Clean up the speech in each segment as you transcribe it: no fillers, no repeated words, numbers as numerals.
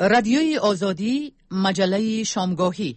رادیوی آزادی، مجله شامگاهی.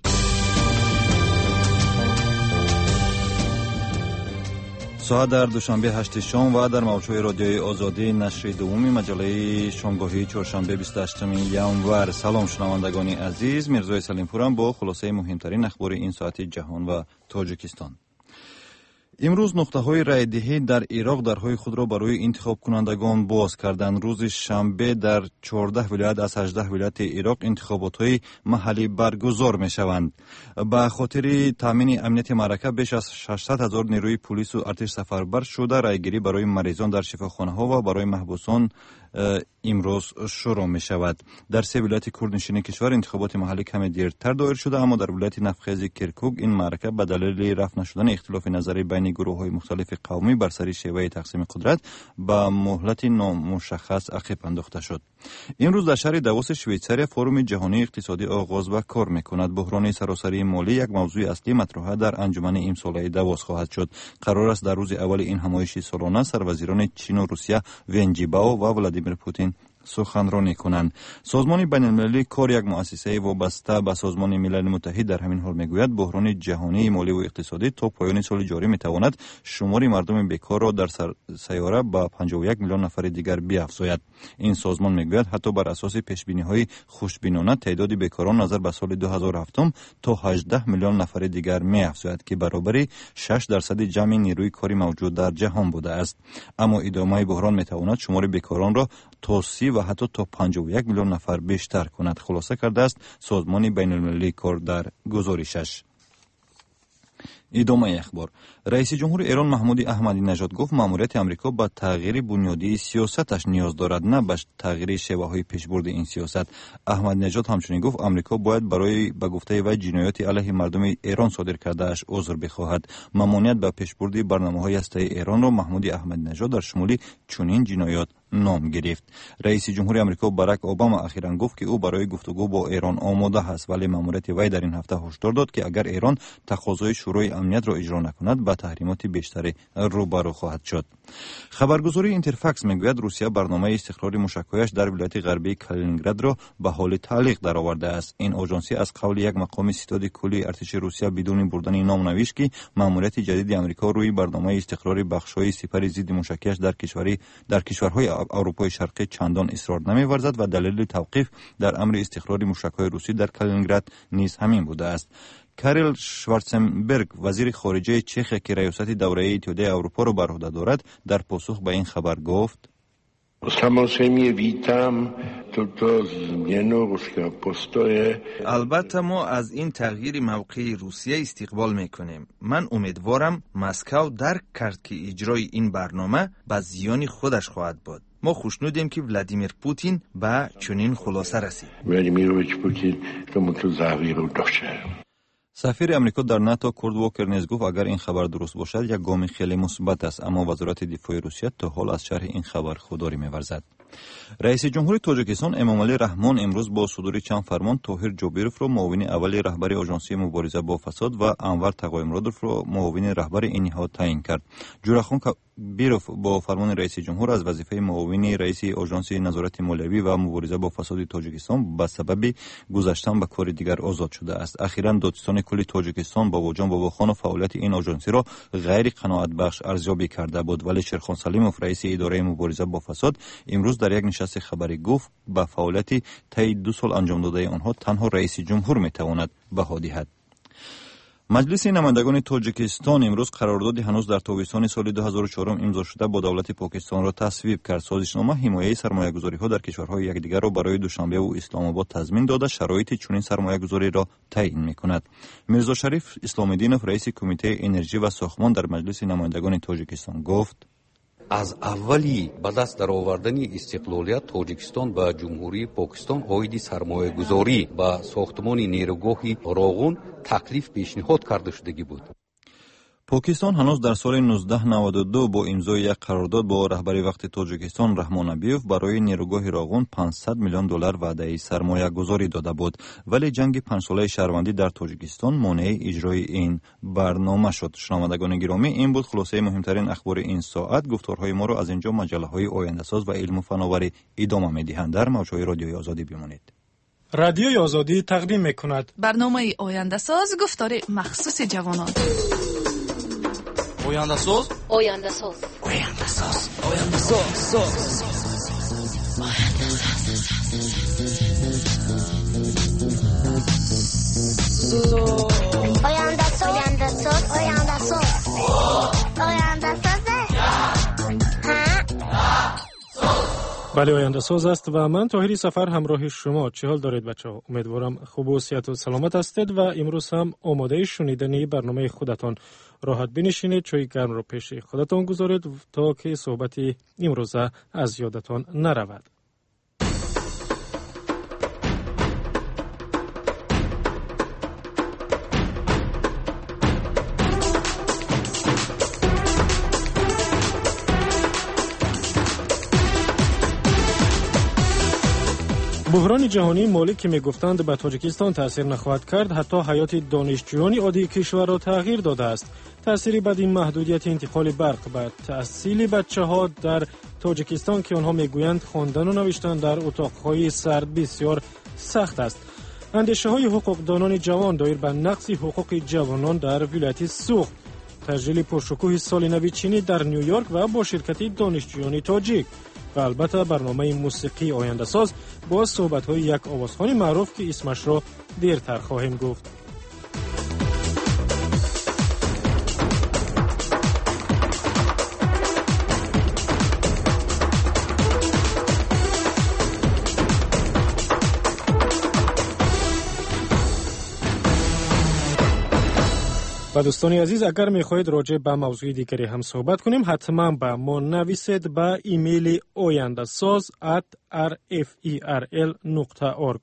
ساعت در دوشنبه 8 شام و در موجهای رادیوی آزادی نشر دومی مجله شامگاهی چهارشنبه 28 ژانویه. سلام شنوندگان عزیز، میرزا سلیم پورم با خلاصه مهمترین اخبار این ساعت جهان و تاجیکستان. امروز نقطه‌های رایدهی در عراق درهای خود را برای انتخاب کنندگان باز کردند. روز شنبه در 14 ولایت از 18 ولایت عراق انتخابات‌های محلی برگزار می‌شوند. به خاطر تامین امنیت معرکه بیش از 600,000 نیروی پلیس و ارتش سفربر شده. رایگیری برای مریضان در شفاخانه‌ها و برای محبوسان امروز شروع می شود. در 3 ولایت کردنشین کشور انتخابات محلی کمی دیرتر دایر شده، اما در ولایت نفخیز کرکوک این معرکه به دلیل رفع نشدن اختلاف نظری بین گروه‌های مختلف قومی بر سر شیوه تقسیم قدرت به مهلت نامشخص عقب انداخته شد. امروز در شهر داووس شویتزاریا فروم جهانی اقتصادی آغاز و کار می‌کند. بحران سراسری مالی یک موضوع اصلی مطرح در انجمن امساله داووس خواهد شد. قرار است در روز اول این همایش سالانه سروزیران چین و روسیه ون جیبائو و ولادیمیر پوتین سخنرانی کنند. سازمان بین‌المللی کار، یک مؤسسه وابسته به سازمان ملل متحد، در همین حال میگوید بحران جهانی مالی و اقتصادی تا پایان سال جاری میتواند شمار مردم بیکار را در سیاره به 51 میلیون نفر دیگر بیافزاید. این سازمان میگوید حتی بر اساس پیشبینی‌های خوشبینانه تعداد بیکاران نظر به سال 2007 تا 18 میلیون نفر دیگر میافزاید که برابر 6% جمع نیروی کاری موجود در جهان بوده است. اما ادامه بحران میتواند شمار بیکاران را تا 30 و حتی تا 51 میلیون نفر بیشتر کند، خلاصه کرده است سازمان بین‌المللی کار در گزارشش. ادامه اخبار. رئیس جمهور ایران محمود احمدی نژاد گفت ماموریت آمریکا به تغییر بنیادی سیاستش نیاز دارد، نه به تغییر شیوه‌های پیشبرد این سیاست. احمدی نژاد همچنین گفت آمریکا باید برای به گفته وی جنایات علیه مردم ایران صادر کرده اش عذر بخواهد. ممانعت به پیشبرد برنامه‌های هسته‌ای ایران را محمود احمدی نژاد در شمول چنین جنایات نام گرفت. رئیس جمهور آمریکا باراک اوباما اخیراً گفت که او برای گفتگو با ایران آماده است، ولی ماموریت وی در این هفته هشدار داد که اگر ایران تقاضای شورای امنیت را اجرا نکند با تحریمات بیشتری روبرو خواهد شد. خبرگزاری اینترفکس میگوید روسیه برنامه استقرار موشک‌هایش در ولایت غربی کالینینگراد را به حال تعلیق درآورده است. این آژانسی از قول یک مقام ستاد کلی ارتش روسیه بدون بردن نام نوشت که ماموریت جدید آمریکا روی برنامه استقرار بخش‌های سپر ضد موشکی‌اش در کشورهای اروپای شرقی چندان اصرار نمی‌ورزد و دلیل توقیف در امر استقرار موشک‌های روسی در کالینینگراد نیز همین بوده است. کاریل شوارتزنبرگ وزیر خارجه چخ که ریاست دوره اتحادیه اروپا را بر عهده دارد در پاسخ به این خبر گفت: البته ما از این تغییر موقع روسیه استقبال میکنیم. من امیدوارم مسکو درک کرد که اجرای این برنامه به زیان خودش خواهد بود. ما خوشنودیم که ولادیمیر پوتین به چنین خلاصه رسید. سفیر امریکا در ناتو کورت واکر نیز گفت اگر این خبر درست باشد یک گام خیلی مثبت است، اما وزارت دفاع روسیه تا حال از شرح این خبر خودداری می‌ورزد. رئیس جمهور تاجیکستان امامعلی رحمان امروز با صدور چند فرمان طاهر جابیروف را معاون اول رهبر آژانسی مبارزه با فساد و انور تقایمرادوف را معاون رهبر این نهاد تعیین کرد. جورخان بیروف با فرمان رئیس جمهور از وظیفه معاون رئیس آژانس نظارت مالیوی و مبارزه با فساد تاجیکستان به سبب گذشتن به کار دیگر آزاد شده است. اخیراً دادستان کلی تاجیکستان باباجان باباخان فعالیت این آژانسی را غیر قناعت بخش ارزیابی کرده بود، ولی شیرخان سلیموف رئیس اداره مبارزه با فساد امروز در یک نشست خبری گفت به فعالیت طی 2 سال انجام داده آنها تنها رئیس جمهور میتواند بها دهد. مجلس نمایندگان تاجیکستان امروز قراردادی هنوز در تابستان سال 2004 امضا شده با دولت پاکستان را تصویب کرد. سازشنامه حمایت سرمایه‌گذاری‌ها در کشورهای یکدیگر را برای دوشنبه و اسلام آباد تضمین داده شرایط چنین سرمایه‌گذاری را تعیین می‌کند. میرزا شریف اسلام‌الدینوف رئیس کمیته انرژی و ساختمان در مجلس نمایندگان تاجیکستان گفت: از اولی به دست در آوردن استقلالیت تاجیکستان به جمهوری پاکستان عاید سرمایه گذاری به ساختمان نیروگاه راغون تکلیف پیشنهاد کرده شدگی بود. پاکستان هنوز در سال 1992 با امضای یک قرارداد با رهبر وقت تاجیکستان رحمان ابیوف برای نیروگاه راغون 500 میلیون دلار وعده سرمایه گذاری داده بود، ولی جنگ 5 ساله شهروندی در تاجیکستان مانع اجرای این برنامه شد. شنوندگان گرامی، این بود خلاصه مهمترین اخبار این ساعت. گفتارهای ما را از اینجا مجله های آینده ساز و علم و فناوری ادامه می‌دهند. در موجهای رادیوی آزادی بمانید. رادیوی آزادی تقدیم می‌کند. برنامه آینده ساز گفتار مخصوص جوانان. آینده ساز آینده ساز آینده ساز آینده ساز آینده ساز آینده ساز آینده ساز آینده ساز بله آینده ساز است و من طاهری سفر همراه شما. چه حال دارید بچه‌ها؟ امیدوارم خوب و صحت و سلامت هستید و امروز هم آماده شنیدن برنامه خودتان. راحت بنشینید، چای گرم رو پیش خودتان گذارید تا که صحبت امروز از یادتان نرود. بحران جهانی مالی که میگفتند به تاجیکستان تاثیر نخواهد کرد، حتی حیات دانشجویان عادی کشور را تغییر داده است. تأثیری بعد این محدودیت انتقال برق به تحصیل بچه‌ها در تاجیکستان که آنها میگویند خواندن و نوشتن در اتاق‌های سرد بسیار سخت است. اندیشه‌های حقوقدانان جوان دایر به نقض حقوق جوانان در ولایت سوخت، تسجیل پرشکوه سال نو چینی در نیویورک و با شرکت دانشجویان تاجیک و البته برنامه موسیقی آینده ساز با صحبت‌های یک آوازخوان معروف که اسمش را دیرتر خواهیم گفت. و دوستان عزیز، اگر می‌خواهید راجع به موضوع دیگری هم صحبت کنیم، حتما به ما نویسید به ایمیل oyandasaz@rferl.org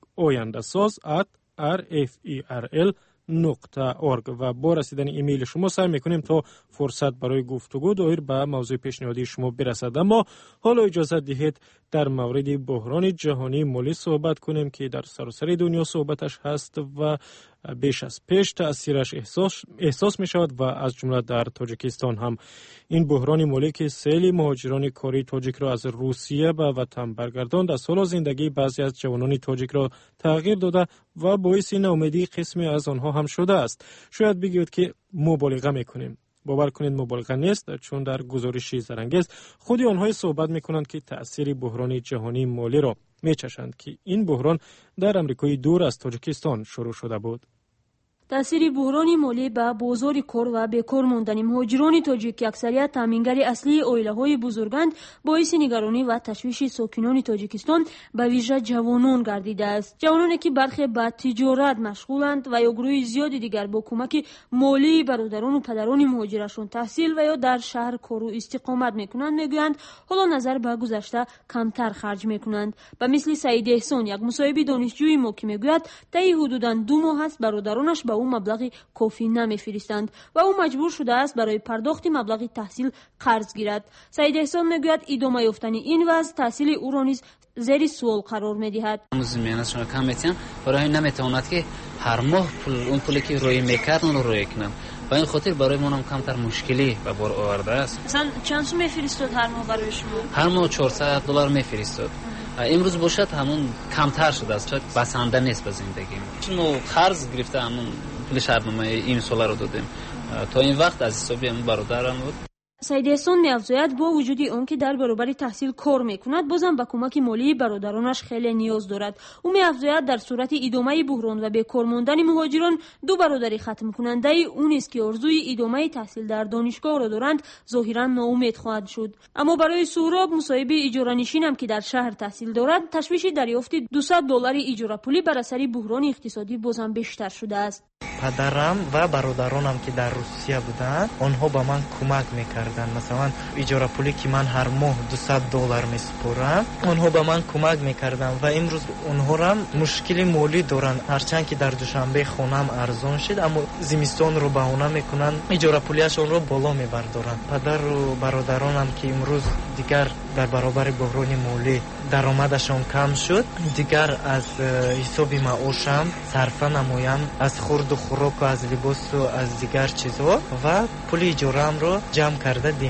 oyandasaz@rferl.org و با رسیدن ایمیل شما سعی می‌کنیم تا فرصت برای گفتگو دایر به موضوع پیشنهادی شما برسد. اما حالا اجازه دهید در مورد بحران جهانی مالی صحبت کنیم که در سراسر دنیا صحبتش هست و بیش از پیش تأثیرش احساس می شود و از جمله در تاجیکستان هم. این بحران مالی که سیل مهاجران کاری تاجیک را از روسیه به وطن برگرداند، از حال زندگی بعضی از جوانان تاجیک را تغییر داده و باعث ناامیدی قسمی از آنها هم شده است. شاید بگویید که مبالغه میکنیم. باور کنید مبالغه نیست، چون در گزارشی زرنگیز خود آنها صحبت میکنند که تأثیر بحران جهانی مالی را میچشند که این بحران در امریکای دور از تاجیکستان شروع شده بود. تأثیر بحران مالی به بازار کار و بیکار ماندن مهاجران تاجیک که اکثریت تامینگر اصلی عائله‌های بزرگند، باعث نگرانی و تشویش ساکنان تاجیکستان به ویژه جوانان گردیده است. جوانانی که برخی به تجارت مشغولند و یا گروه زیادی دیگر با کمک مالی برادران و پدران مهاجرشون تحصیل و یا در شهر کار و استقامت میکنند، میگویند حالا نظر به گذشته کمتر خرج میکنند. به مثل سعید احسان، یک مصاحب دانشجوی ما که میگوید طی حدوداً 2 ماه است برادرانش به او مبلغی کافی نمیفرستند و او مجبور شده است برای پرداخت مبلغ تحصیل قرض گیرد. سعید احسان میگوید ادامه یافتن این وضع تحصیل او را نیز زیر سوال قرار میدهد. مزمینشون کم میتونن، برای نمیتواند که هر ماه اون پولی که روی میکرد اون رو روی کنن و این خاطر برای ما هم کمتر مشکلی به بار آورده است. مثلا چند سو میفرستاد هر ماه برای شما؟ هر ماه $400 میفرستاد. امروز باشد همون کمتر شده است، چون بسنده نیست به زندگی ما. قرض گرفته همون پول شهرنامه این سال رو دادیم تا این وقت از حسابی همون برادرم بود. سعید احسان می‌افزاید با وجود آن که در برابر تحصیل کار میکند، بازم به کمک مالی برادرانش خیلی نیاز دارد. او می‌افزاید در صورت ادامه بحران و بیکار ماندن مهاجران، 2 برادری ختم کننده اون است که آرزوی ادامه تحصیل در دانشگاه را دارند ظاهرا ناامید خواهد شد. اما برای سهراب، مصاحب اجاره نشینم که در شهر تحصیل دارد، تشویش دریافت $200 اجاره پولی بر اثر بحران اقتصادی بازم بیشتر شده است. پدرم و برادرانم که در روسیه بودند، آنها به من کمک میکردند. مثلا اجاره پولی که من هر ماه $200 میسپرم، آنها به من کمک میکردند و امروز آنها هم مشکل مالی دارند. هرچند که در دوشنبه خونم ارزان شد، اما زمستان رو بهانه میکنند اجاره پولیشون رو بالا میبردارند. پدر و برادرانم که امروز دیگر در برابر بحران مالی درآمدشان کم شد، دیگر از حساب معاشم صرفه نمایم، از خورد و خوراک و از لباس و از دیگر چیزها و پول اجاره‌ام رو جمع کرده دیم.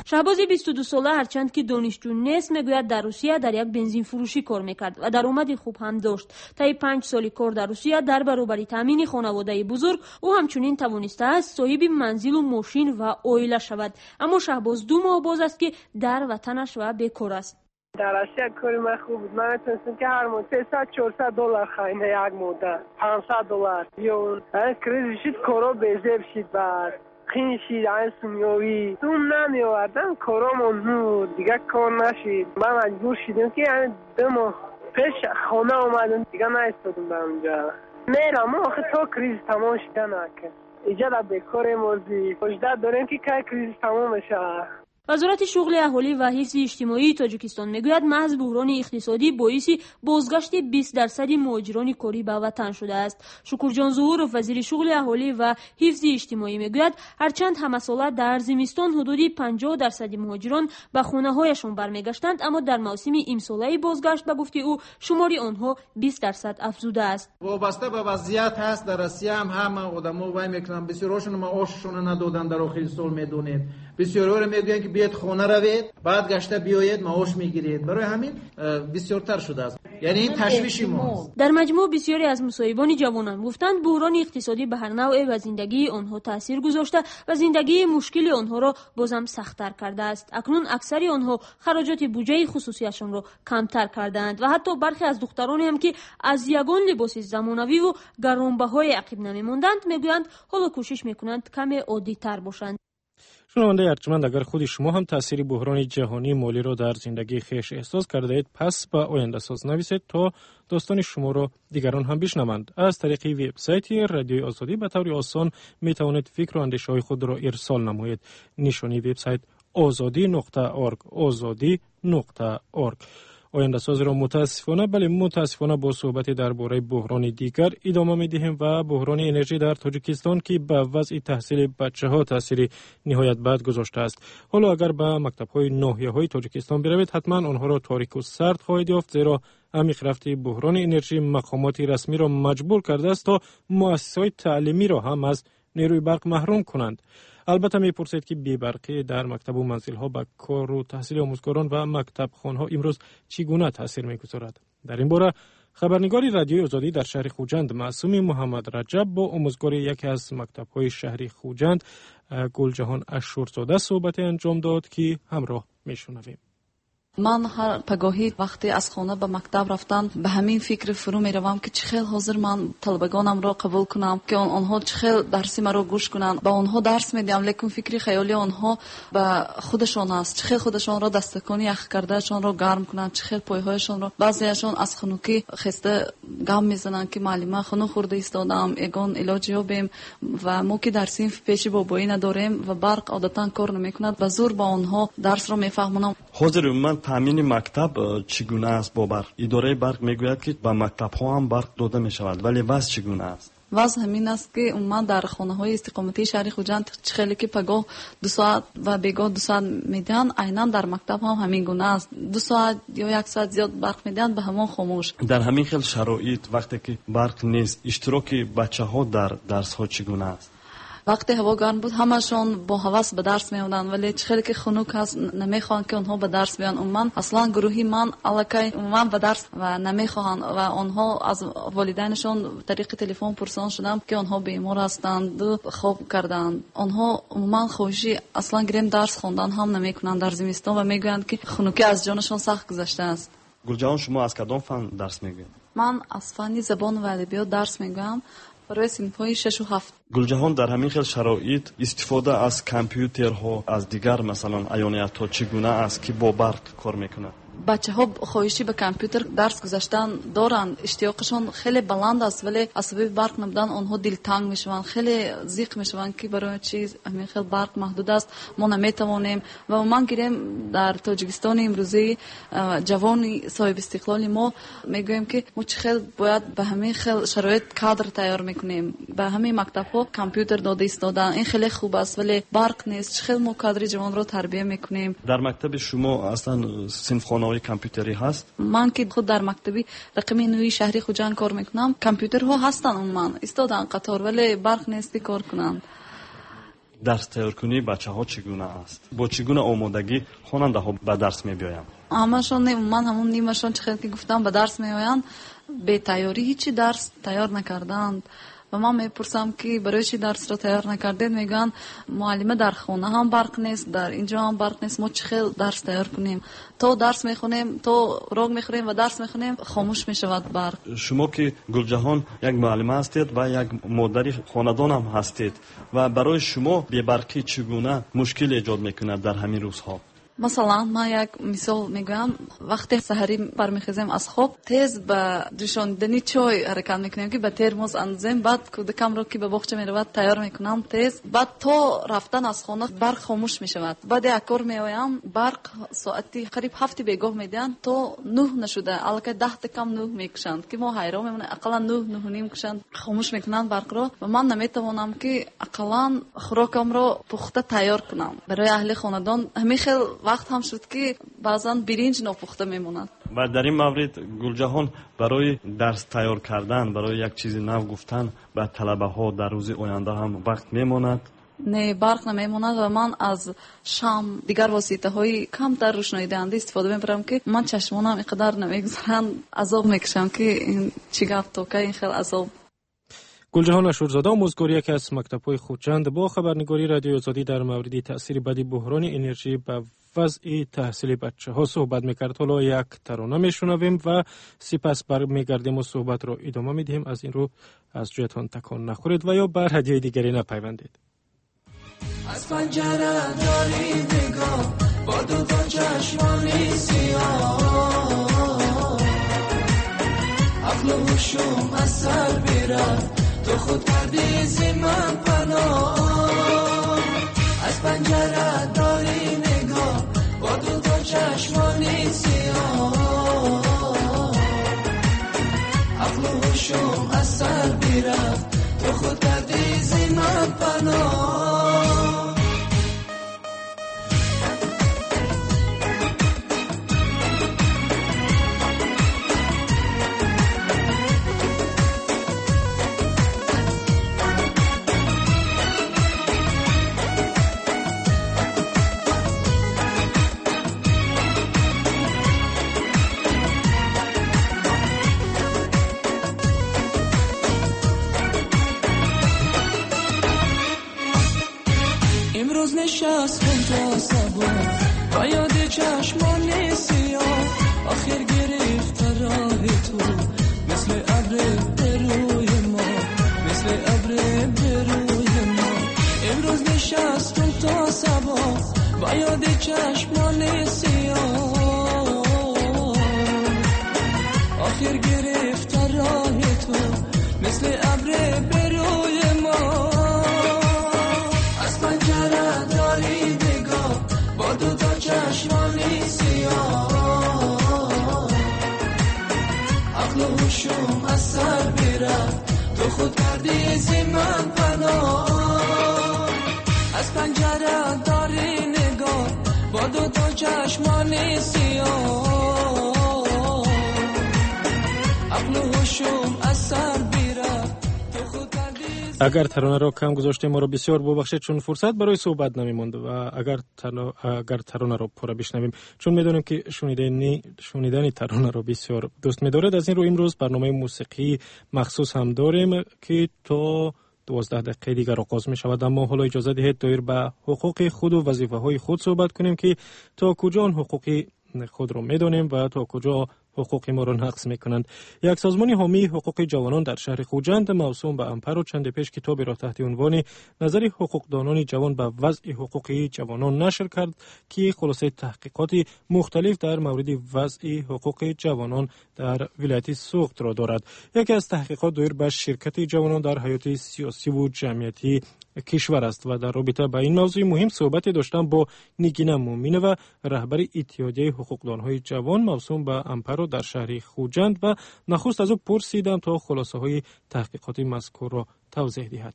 شهباز 22 ساله هرچند که دانشجو نیست میگوید در روسیه در یک بنزین فروشی کار میکرد و درآمد خوب هم داشت. طی 5 سال کار در روسیه در برابر تامین خانواده بزرگ او همچنین توانسته است صاحب منزل و ماشین و عائله شود. اما شهباز 2 ماه باز است که در وطنش و بیکار است. در روسیه کاری من خوب بود. من میتونستم که هر ماه 300-400 دلار خرید یک مدت 500 دلار یا اون کریز شد کارا بیزیب شد بعد خین شد این سمیاوی دوم نمیوردن کارامون نود دیگه کار نشید. من مجبور شدیم که 2 ماه پیش خانه اومدم دیگه نایستادم به اونجا. میرم آخه تا کریز تمام شده نکن اینجا در بیکار مرزی وجدت داریم که کریز تمام بشه. وزارت شغل اهالی و حفظ اجتماعی تاجیکستان میگوید محض بحران اقتصادی باعث بازگشت 20% مهاجران کاری به وطن شده است. شکرجان ظهورов وزیر شغل اهالی و حفظ اجتماعی میگوید هرچند همه ساله در زمستان حدود 50% مهاجران به خانه هایشان برمیگشتند اما در موسم امساله بازگشت به گفته او شماری آنها 20% افزوده است. وابسته به وضعیت هست در روسیه همه آدما وای میکنن بسیارشون معاششون ندادن در آخر سال میدونید. بسیاری میگویند که بیاید خانه روید بعد گشته بیایید معاش میگیرید. برای همین بسیارتر شده است. یعنی این تشویش ماست. در مجموع بسیاری از مصاحبان جوانان گفتند بحران اقتصادی به هر نوع و زندگی آنها تاثیر گذاشته و زندگی مشکل آنها را بازم سخت‌تر کرده است. اکنون اکثر آنها خراجات بودجه خصوصیشان را کمتر کردند و حتی برخی از دخترانی هم که از یگان لباس زمانوی و گرانبهای عقب نمی‌ماندند میگویند حالا کوشش میکنند کمی عادی‌تر باشند. شنونده ارجمند اگر خود شما هم تاثیر بحران جهانی مالی را در زندگی خویش احساس کرده اید پس به آینده ساز نویسید تا داستان شما را دیگران هم بشنوند. از طریق وبسایت رادیوی آزادی به طور آسان می توانید فکر و اندیشه های خود را ارسال نمایید. نشانی وبسایت azadi.org azadi.org. آینده ساز را متاسفانه با صحبت درباره بحران دیگر ادامه می‌دهیم و بحران انرژی در تاجیکستان که به وضع تحصیل بچه‌ها تاثیر نهایت بد گذاشته است. حالا اگر به مکتب‌های ناحیه‌های تاجیکستان بروید حتما آنها را تاریک و سرد خواهید یافت زیرا عمیق رفت بحران انرژی مقامات رسمی را مجبور کرده است تا مؤسسات تعلیمی را هم از نیروی برق محروم کنند. البته میپرسید که بی‌برقی در مکتب و منزل‌ها به کار و تحصیل آموزگاران و مکتبخانه‌ها امروز چگونه تاثیر می‌گذارد؟ در این باره خبرنگار رادیوی آزادی در شهر خوجند معصوم محمد رجب با آموزگار یکی از مکتب‌های شهری خوجند گلجهان اشورزاده صحبت انجام داد که همراه میشنویم. من هر پگاهی وقتی از خانه به مکتب رفتم به همین فکر فرو می روم که چخیل حاضر من طلبگانم را قبول کنم که آنها چخیل درسی مرا گوش کنن. با آنها درس میدم لیکن فکری خیالی آنها به خودشان است. چخیل خودشان را دستکانی یخ کرده شان را گرم کنن، چخیل پایهایشان را بعضیشان از خنوکی خسته گام میزنن که معلمه خنو خورده ایستادم یگان علاج یابیم و ما که درسیم پیش بابایی نداریم و برق عادتا کار نمیکند و زور با آنها درس را میفهمونم. حاضر من تامین مکتب چگونه است با برق؟ اداره برق میگوید که با مکتب ها هم برق داده می شود ولی وضع چگونه است؟ وضع همین است که من در خانه های استقامتی شهر خوجند خیلی که پگاه 2 ساعت و بیگاه 2 ساعت میدن عیناً در مکتب هم همین گونه است. 2 ساعت یا 1 ساعت زیاد برق میدن به همان خاموش. در همین خیل شرایط وقتی که برق نیست اشتراک بچه ها در درس ها چگونه است؟ وقتی هوا گرم بود همشون با هوس به درس میومدن ولی خیلی که خنک هست نمیخوان که اونها به درس بیان. من اصلا گروهی من الکی من به درس و نمیخوان و آنها از والدینشون طریق تلفن پرسان شدم که آنها بیمار هستند خوب کردند. آنها من خوشی اصلا گریم درس خوندن هم نمیکنن در زمستان و میگویند که خنکی از جانشون سخت گذشته است. گلجهان شما از کدام فن درس میگوید؟ من از فن زبان و ادبیات درس میگم برای صنف‌های 6 و 7. گلجهان در همین خیل شرایط استفاده از کامپیوترها از دیگر مثلا ایونیت‌ها چگونه است که با برق کار میکنه؟ بچه‌ها خواهشی به کامپیوتر درس گذاشتن دارن، اشتیاقشون خیلی بلند است ولی از سبب برق نبودن آنها دلتنگ میشوند، خیلی ضیق میشوند که برای چیز همین خیلی برق محدود است ما نمیتوانیم. و من گیریم در تاجیکستان امروزی جوان صاحب استقلال ما میگویم که ما خیلی باید به همین خیلی شرایط کادر تیار میکنیم. به همین مکتب‌ها کامپیوتر داده ایستادن این خیلی خوب است ولی برق نیست. خیلی ما کادر جوان رو تربیت میکنیم. در مکتب شما اصلا صنفخانه کامپیوتری هست؟ من که خود در مکتبی رقمی نوی شهری خوجند کار میکنم کامپیوترها هستن من استادن قطار ولی برق نیستی کار کنن. درس تیار کنی بچه‌ها چگونه است؟ با چگونه آمادگی خواننده‌ها به درس می‌بیایند؟ همشون من همون نیمشون چه که گفتم به درس میآیند به تیاری هیچی درس تیار نکردند و من میپرسم که برای چی درس رو تیار نکردید؟ میگن معلمه در خونه هم برق نیست، در اینجا هم برق نیست، ما چه خیلی درس تیار کنیم؟ تو درس میخونیم، تو روغ میخوریم و درس میخونیم، خاموش میشود برق. شما که گلجهان یک معلمه هستید و یک مادری خاندان هم هستید و برای شما بی برقی چگونه مشکل ایجاد میکنه در همین روزها؟ مثلا من یک مثال میگم، وقتی سحری برمیخیزیم از خواب تیز به جوشاندنی چای حرکت میکنیم که به ترمز اندازیم، بعد کودکم رو که به باغچه میرود تیار میکنم تیز، بعد تا رفتن از خانه برق خاموش میشود. بعد یک کار میایم برق ساعتی قریب 7 بیگاه میدن تا 9 نشده، البته 10 کم 9 میکشند که ما حیران میمونه، اقلا 9 نیم کشند خاموش میکنن برق رو و من نمیتوانم که اقلا خوراکم رو پخته تیار کنم برای اهل خاندان. همین خیلی وقت هم شد که بعضا برنج ناپخته میموند. و در این مورد گلجهان برای درس تیار کردن، برای یک چیز نو گفتن به طلبه ها در روز آینده هم وقت میماند؟ نه، برق نمیماند و من از شام دیگر واسطه های کم در روشنایی دهنده استفاده میبرم که من چشمانم اینقدر نمیگذارن، عذاب میکشم که این چی گفت تو که این خیلی عذاب. گلجهان اشورزاده آموزگار یکی از مکتب‌های خودچند با خبرنگاری رادیو آزادی در مورد تأثیر بدی بحران انرژی به وضع تحصیل بچه‌ها صحبت می‌کرد. حالا یک ترانه میشنویم و سپس برمیگردیم و صحبت رو ادامه میدیم. از این رو از جایتان تکان نخورید و یا بر هدیه دیگری نپیوندید. از پنجره داری نگاه با دو تا چشمانی سیاه، عقل و هوشم از سر بیرفت، تو خود کردی زی من پناه. از پنجره داری نگاه با دو تا چشمانی سیاه، عقل و هوشم از سر بیرفت، تو خود کردی زی من پناه. امروز نشستم تا صبح با یاد چشمان سیاه، آخر گرفت راه تو مثل ابر به روی ما، مثل ابر به روی ما. امروز نشستم تا صبح با یاد چشمان سیاه، آخر گرفت راه تو مثل ابر به روی ما. دو تا چشمانی سیاه، عقل و هوشم از سر بیرفت، تو خود کردی زی من پناه. از پنجره داری نگاه با دو تا چشمانی سیاه، عقل و هوشم از سر بیرفت، تو خود کردی. اگر ترانه را کم گذاشتیم ما را بسیار ببخشید چون فرصت برای صحبت نمی‌ماند و اگر ترانه را پورا بشنویم چون می‌دونیم که شنیدن ترانه را بسیار دوست می‌دارید. از این رو امروز برنامه موسیقی مخصوص هم داریم که تا 12 دقیقه دیگر آغاز می‌شود، اما حالا اجازه دهید دایر به حقوق خود و وظیفه‌های خود صحبت کنیم که تا کجا حقوق خود را می‌دانیم و تا کجا حقوق ما را نقض میکنند. یک سازمان حامی حقوق جوانان در شهر خوجند موسوم به امپر و چند پیش کتابی را تحت عنوان نظر حقوقدانان جوان به وضع حقوقی جوانان نشر کرد که خلاصه تحقیقات مختلف در مورد وضع حقوق جوانان در ولایت سوخت را دارد. یکی از تحقیقات دایر به شرکت جوانان در حیات سیاسی و جمعیتی کشور است و در رابطه با این موضوع مهم صحبت داشتم با نگین مومینه و رهبر اتحادیه حقوقدانهای جوان موسوم به امپر در شهر خوجند و نخست از او پرسیدم تا خلاصه های تحقیقات مذکور را توضیح دهد.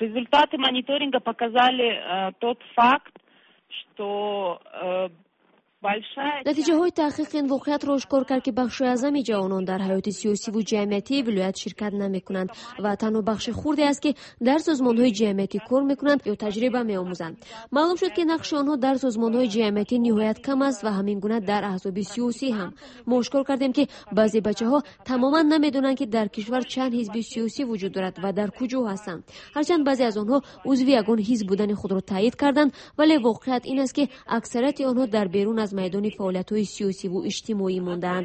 Результаты мониторинга показали тот факт, что натиҷаҳои таҳқиқ ин воқеиятро ошкор кард ки бахши аъзами ҷавонон дар ҳаёти сиёсиву ҷамъиятии вилоят ширкат намекунанд ва танҳо бахши хурде аст ки дар созмонҳои ҷамъиятӣ кор мекунанд ё таҷриба меомӯзанд. маълум шуд ки нақши онҳо дар созмонҳои ҷамъиятӣ ниҳоят кам аст ва ҳамин гуна дар аҳзоби сиёсӣ ҳам. мо ошкор кардем ки баъзе бачаҳо тамоман намедонанд ки дар кишвар чанд ҳизби сиёсӣ вуҷуд дорад ва дар куҷо ҳастанд. ҳарчанд баъзе аз онҳо узви ягон ҳизб будани худро таъйид карданд, вале воқеият ин аст ки аксарияти онҳо дар берун аз майдони фаъолиятҳои сиёсиву иҷтимоӣ мондаанд.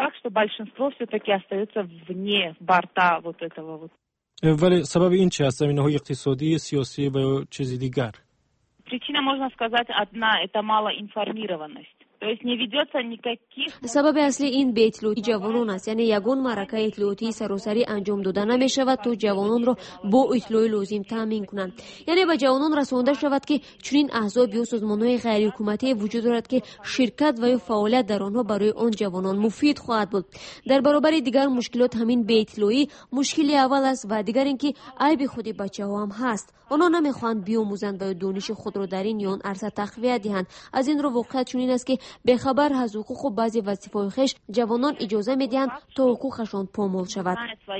вале сабаби ин чи аст? заминаҳои иқтисодӣ, сиёсӣ ва ё чизи дигар? Причина, можно сказать, одна – это малоинформированность. То есть не ведется никаких... сабаби асли ин беитлоотии ҷавонон аст, яъне ягон маъракаи итлоотии саросарӣ анҷом дода намешавад то ҷавононро бо итлои лозим таъмин кунанд. яъне ба ҷавонон расонида шавад ки чунин аҳзоб ё созмонҳои ғайриҳукуматие вуҷуд дорад ки ширкат ва ё фаъолият дар онҳо барои он ҷавонон муфид хоҳад буд. дар баробари дигар мушкилот ҳамин беитлоӣ мушкили аввал аст ва дигар ин ки айби худи бачаҳо ҳам ҳаст. онҳо намехоҳанд биомӯзанд ва ё дониши худро дар ин ё он арса тақвият диҳанд. аз ин ро воқеият чунин аст ки бехабар аз ҳуқуқу баъзе вазифаҳои хеш ҷавонон иҷоза медиҳанд то ҳуқуқашон помол шавад.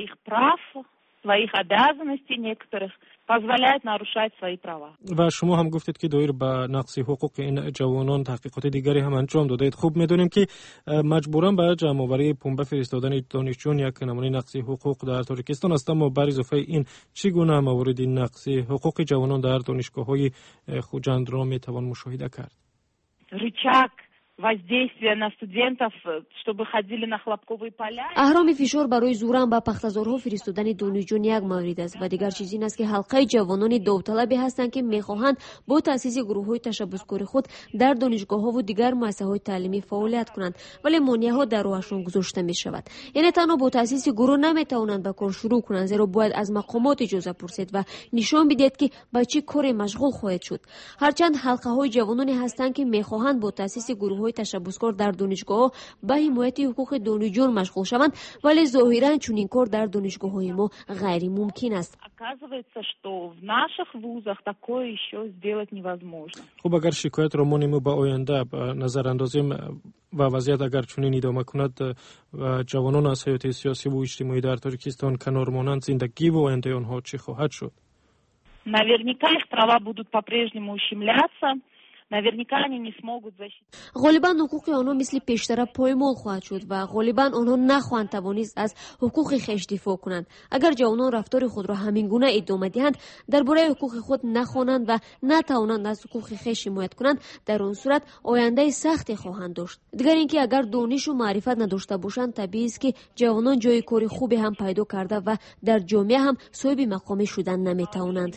своих обязанностей некоторых позволяет нарушать свои права. ва шумо ҳам гуфтед ки доир ба нақси ҳуқуқи ин ҷавонон таҳқиқоти дигаре ҳам анҷом додаед. хуб медонем ки маҷбуран ба ҷамъоварии пунба фиристодани донишҷӯён як намуни нақси ҳуқуқ дар тоҷикистон аст. аммо бар изофаи ин чӣ гуна мавориди нақси ҳуқуқи ҷавонон дар донишгоҳҳои хуҷандро метавон мушоҳида кард? Рычаг воздействия на студентов, чтобы ходили на хлопковые поля. аҳроми фишор барои зӯран ба пахтазорҳо фиристодани донишҷӯён як маврид аст ва дигар чиз ин аст ки ҳалқаи ҷавонони довталабе ҳастанд ки мехоҳанд бо таъсиси гурӯҳҳои ташаббускори худ дар донишгоҳҳову дигар муассисаҳои таълимӣ фаъолият кунанд, вале монеаҳо дар роҳашон гузошта мешавад. яъне танҳо бо таъсиси гурӯҳ наметавонанд ба кор шурӯъ кунанд, зеро бояд аз мақомот иҷоза пурсед ва нишон бидиҳед ки ба чӣ коре машғул хоҳед шуд. ҳарчанд ҳалқаҳои ҷавононе ҳастанд ки мехоҳанд бо таъсиси гурӯҳҳои ташаббускор дар донишгоҳҳо ба ҳимояти ҳуқуқи донишҷӯён машғул шаванд, вале зоҳиран чунин кор дар донишгоҳҳои мо ғайримумкин аст. Оказывается, что в наших вузах такое еще сделать невозможно. хуб агар шикоятро мо нему ба оянда назар андозем ва вазъият агар чунин идома кунад, ҷавонон аз ҳаёти сиёсиву иҷтимоӣ дар тоҷикистон канор монанд, зиндагиву ояндаи онҳо чӣ хоҳад шуд? Наверняка их права будут по-прежнему ущемляться. Наверняка они не смогут защитить. غالباً ҳуқуқи онҳо мисли пештара поймол хоҳад шуд ва ғолибан онҳо нахоҳанд тавонист аз ҳуқуқи хеш дифоъ кунанд. агар ҷавонон рафтори худро ҳамин гуна идома диҳанд, дар бораи ҳуқуқи худ нахонанд ва натавонанд аз ҳуқуқи хеш ҳимоят кунанд, дар он сурат ояндаи сахте хоҳанд дошт. дигар ин ки агар донишу маърифат надошта бошанд, табиист ки ҷавонон ҷои кори хубе ҳам пайдо карда ва дар ҷомеа ҳам соҳиби мақоме шудан наметавонанд.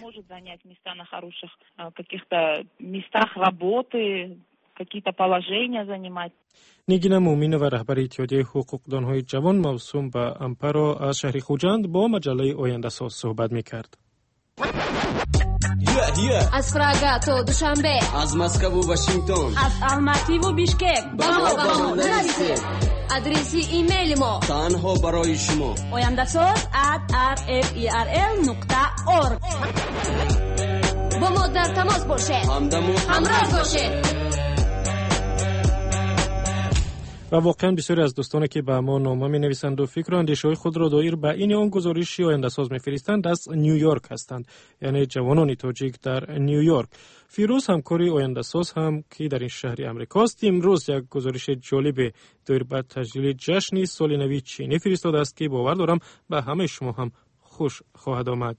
Какие-то положения занимать. нигина муъминова, раҳбари иттиҳодияи ҳуқуқдонҳои ҷавон мавсум ба ампаро аз шаҳри хуҷанд бо маҷаллаи Ояндасоз суҳбат мекард. аз Прага то Душанбе, аз Москву Вашингтон, аз Алмативу Бишкек ба мо нарасед. адреси имейли мо танҳо барои шумо oyandasoz@rferl.org. бо мо дар тамос бошед, ҳамроҳ бошед. ва воқеан бисёре аз дӯстоне ки ба мо нома менависанду фикру андешаҳои худро доир ба ини он гузориши Ояндасоз мефиристанд аз Нью-Йорк ҳастанд, яъне ҷавонони тоҷик дар Нью-Йорк. фирӯз ҳамкори Ояндасоз ҳам ки дар ин шаҳри амрикост, имрӯз як гузориши ҷолибе доир ба таҷлили ҷашни соли нави чинӣ фиристодааст ки бовар дорам ба ҳамаи шумо ҳам хуш хоҳад омад.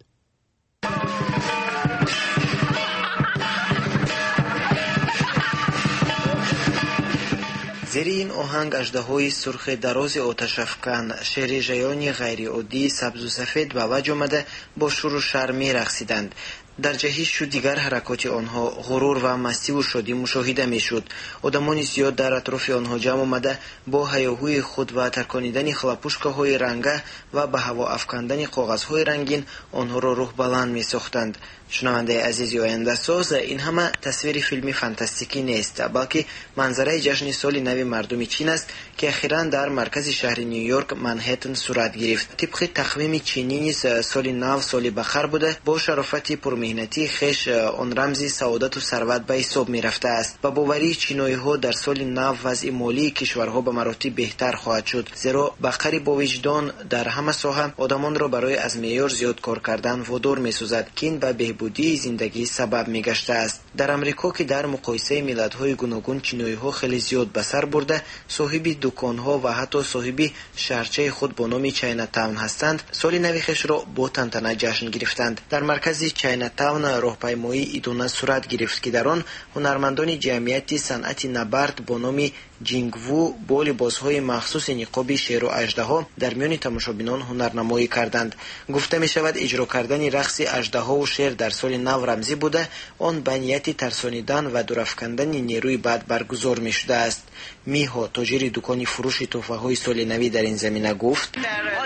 зери ин оҳанг аждаҳои сурхи дарози оташафкан, шери жаёни ғайриоддии сабзу сафед ба ваҷ омада бо шуру шар мерақсиданд. дар ҷаҳишу дигар ҳаракоти онҳо ғурур ва мастиву шодӣ мушоҳида мешуд. одамони зиёд дар атрофи онҳо ҷамъ омада бо ҳаёҳӯи худ ва тарконидани хлопушкаҳои ранга ва ба ҳаво афкандани коғазҳои рангин онҳоро рӯҳбаланд месохтанд. шунавандаи азизи Ояндасоз, ин ҳама тасвири филми фантастикӣ нест, балки манзараи ҷашни соли нави мардуми чин аст ки ахиран дар маркази шаҳри Нью-Йорк, Манхэттен сурат гирифт. тибқи тақвими чинӣ низ соли нав соли бахар буда, бо шарофати مهنتی خش آن رمزی سعادت و ثروت به حساب می رفته است. با باوری چینایی ها در سال نو وضع مالی کشورها به مراتب بهتر خواهد شد، زیرا به قریب با وجدان در همه ساحه آدمان را برای از معیار زیاد کار کردن وادار می سازد که این به بهبودی زندگی سبب می گشته است. در امریکا که در مقایسه ملت‌های گوناگون چینایی ها خیلی زیاد به سر برده، صاحب دکان‌ها و حتی صاحب شهرچه خود با نام چاینا تاون هستند، سال نو خویش را با تنتنه جشن گرفتند. در مرکز چاینا تاون راهپیمایی ایدونه صورت گرفت که در آن هنرمندان جمعیت صنعت نبرد با نام جینگوو با لباس‌های مخصوص نقاب شیر و اژدها در میان تماشابینان هنرنمایی کردند. گفته می شود اجرا کردن رقص اژدها و شیر در سال نو رمزی بوده، آن به نیت ترسانیدن و دورافکندن نیروی بد برگزار می شده است. میها تاجر دکان فروش تحفه‌های سال نوی در این زمینه گفت: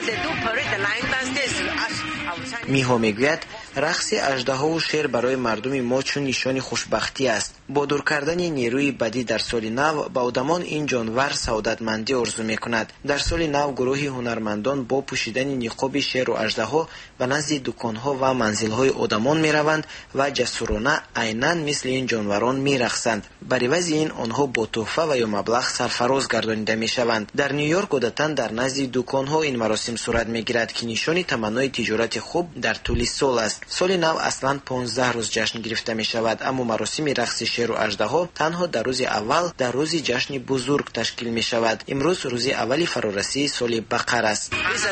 میها میگوید رقص اژدها و شیر برای مردم ما چون نشان خوشبختی است. با دور کردن نیروی بدی در سال نو به آدمان این جانور سعادتمندی آرزو میکند. در سال نو گروهی هنرمندان با پوشیدن نقاب شیر و اژدها به نزد دکانها و منزلهای آدمان میروند و جسورانه عیناً مثل این جانوران میرقصند. بر عوض این آنها با تحفه و یا مبلغ سرفراز گردانیده میشوند. در نیویورک عادتاً در نزد دکانها این مراسم صورت میگیرد که نشان تمنای تجارت خوب در طول سال است. سال نو اصلاً 15 روز جشن گرفته می شود، اما مراسم رقص شیر و اژدها تنها در روز اول در روز جشن بزرگ تشکیل می شود. امروز روز اولی فرارسی سال بقر است.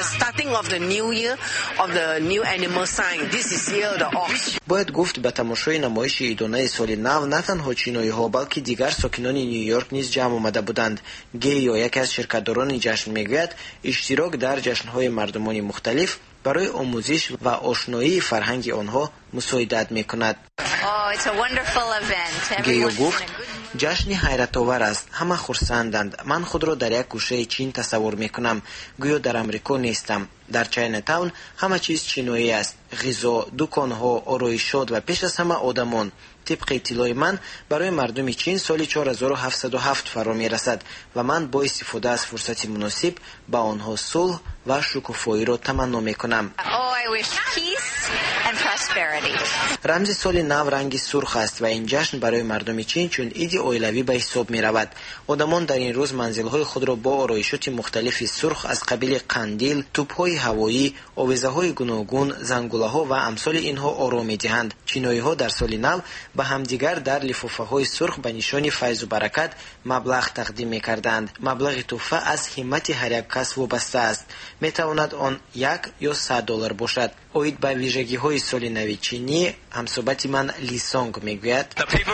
باید گفت به تماشای نمایش ایدونه سال نو نه تنها چینایی ها بلکه دیگر ساکنان نیویورک نیز جمع آمده بودند. گیو یکی از شرکتداران جشن میگوید اشتراک در جشن‌های مردمانی مختلف برای آموزش و آشنایی فرهنگ آنها مساعدت میکند. گیو گفت جشن حیرت آور است، همه خرسندند. من خود را در یک گوشه چین تصور میکنم، گویا در امریکا نیستم. در چاینا تاون همه چیز چینایی است، غذا، دکانها، آرایشات و پیش از همه آدمان. طبق اطلاع من برای مردم چین سال 4707 فرا میرسد و من با استفاده از فرصت مناسب با آنها صلح و شکوفایی را تمنا میکنم. رمز سال نو رنگ سرخ است و این جشن برای مردم چین چون عید اویلوی به حساب می رود. آدمان در این روز منزل‌های خود را با آرایشات مختلف سرخ از قبیل قندیل، توپ‌های هوایی، آویزه‌های گوناگون، زنگوله‌ها و امثال اینها آرام می‌دهند. چینایی‌ها در سال نو به همدیگر در لفافه‌های سرخ به نشان فیض و برکت مبلغ تقدیم می‌کردند. مبلغ تحفه از همت هر یک کس وابسته است. می‌تواند آن $1 یا $100 باشد. اوید به ویژگی‌های سال نو چینی همصحبت من لی سونگ میگوید.